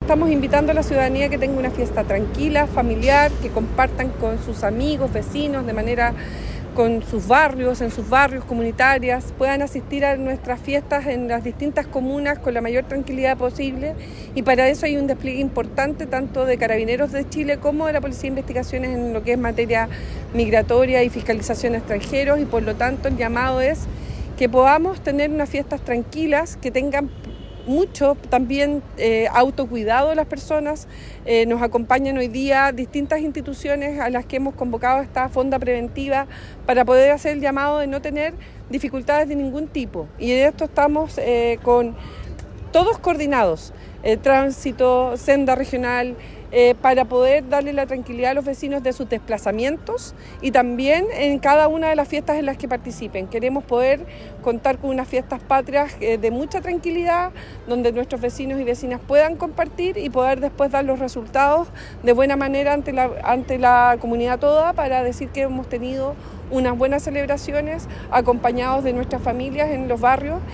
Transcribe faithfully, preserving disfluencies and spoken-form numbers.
estamos invitando a la ciudadanía que tenga una fiesta tranquila, familiar, que compartan con sus amigos, vecinos, de manera con sus barrios, en sus barrios comunitarias, puedan asistir a nuestras fiestas en las distintas comunas con la mayor tranquilidad posible, y para eso hay un despliegue importante tanto de Carabineros de Chile como de la Policía de Investigaciones en lo que es materia migratoria y fiscalización de extranjeros, y por lo tanto el llamado es que podamos tener unas fiestas tranquilas, que tengan mucho también eh, autocuidado de las personas. Eh, nos acompañan hoy día distintas instituciones a las que hemos convocado a esta fonda preventiva para poder hacer el llamado de no tener dificultades de ningún tipo. Y en esto estamos eh, con todos coordinados, eh, tránsito, senda regional, eh, para poder darle la tranquilidad a los vecinos de sus desplazamientos y también en cada una de las fiestas en las que participen. Queremos poder contar con unas fiestas patrias eh, de mucha tranquilidad, donde nuestros vecinos y vecinas puedan compartir y poder después dar los resultados de buena manera ante la, ante la comunidad toda, para decir que hemos tenido unas buenas celebraciones acompañados de nuestras familias en los barrios.